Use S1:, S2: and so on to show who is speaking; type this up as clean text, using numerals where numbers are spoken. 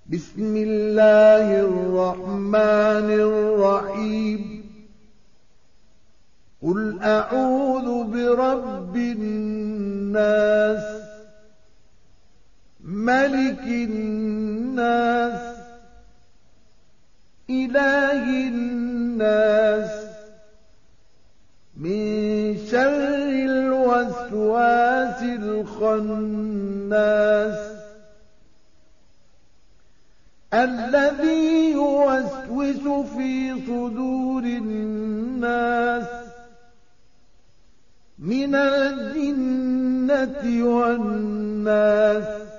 S1: بسم الله الرحمن الرحيم قل أعوذ برب الناس ملك الناس إله الناس من شر الوسواس الخناس الذي يوسوس في صدور الناس من الجنة والناس